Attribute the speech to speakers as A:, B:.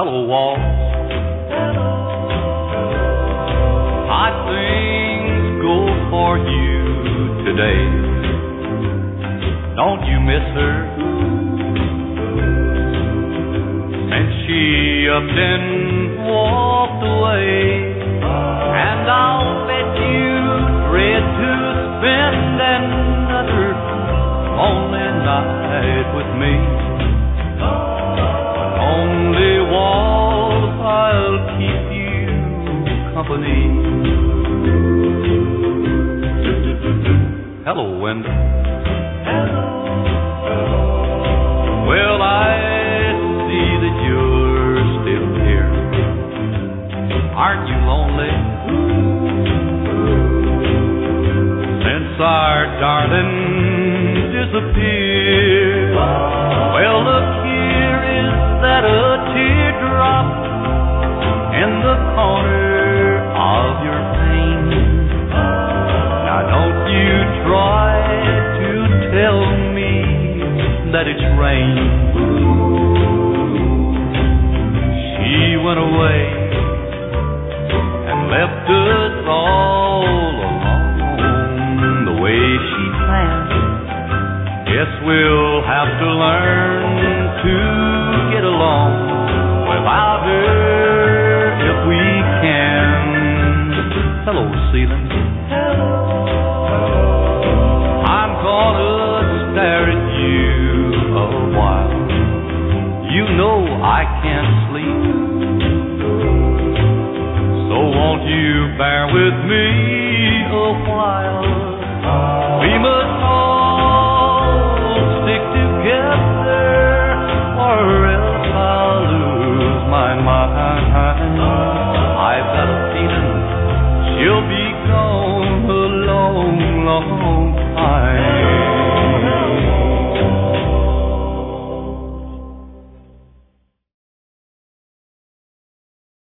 A: Hello, Walt. How'd things go for you today? Don't you miss her? Since she up and walked away, and I'll bet you dread to spend another lonely night with me. Only walls, I'll keep you company. Hello, Wendy. Hello. Well, I see that you're still here. Aren't you lonely? Since our darling disappeared. Well, look, here is that a teardrop in the corner of your pain. Now don't you try to tell me that it's rain. She went away and left us all alone the way she planned. Guess we'll have to learn to get along without her if we can. Hello, Celine. Hello. I'm gonna stare at you a while. You know I can't sleep, so won't you bear with me a while?